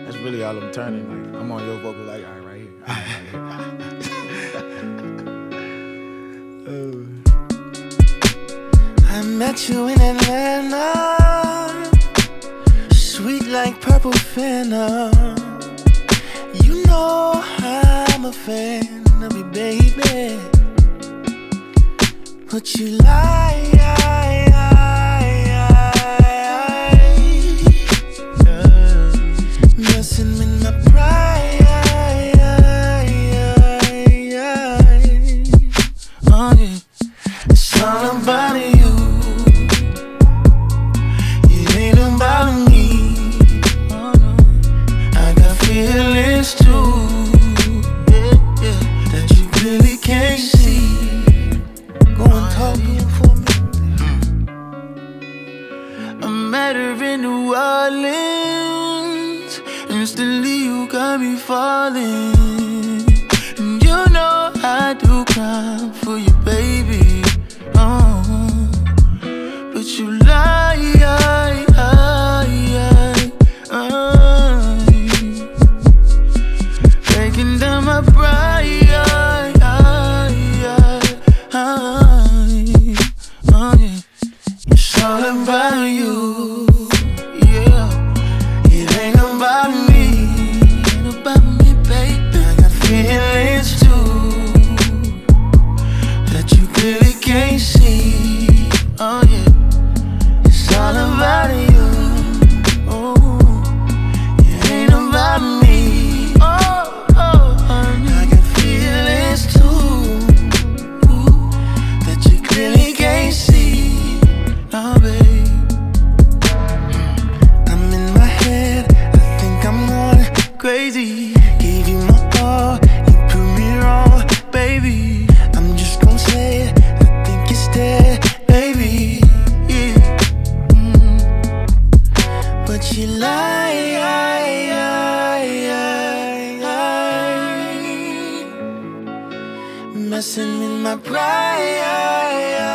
That's really all I'm turning. Like I'm on your vocal, like all right, right here. All right, I met you in Atlanta, sweet like purple Fanta. You know I'm a fan of you, baby, but you lie. Messing with my pride. Oh yeah, it's all about you. It ain't about me. Oh no, I got feelings too. Yeah, yeah, that you really can't see. Go and talk to him for me. I met her in New Orleans. Instantly you got me falling. And you know I do crime for you, baby. Oh, but you lie. Breaking down my pride. Oh yeah, it's all about you. Yeah, it ain't about me. Ain't about me, baby. I got feelings too that you clearly can't see. Oh yeah, it's all about you. Oh, it ain't about me. Oh, honey, I got feelings too that you clearly can't see. Oh, babe, I'm in my head. I think I'm going crazy. Gave you my all, you proved me wrong, baby. I'm just gonna say it. I think it's dead, baby. Yeah. But you lie. Messing with my pride.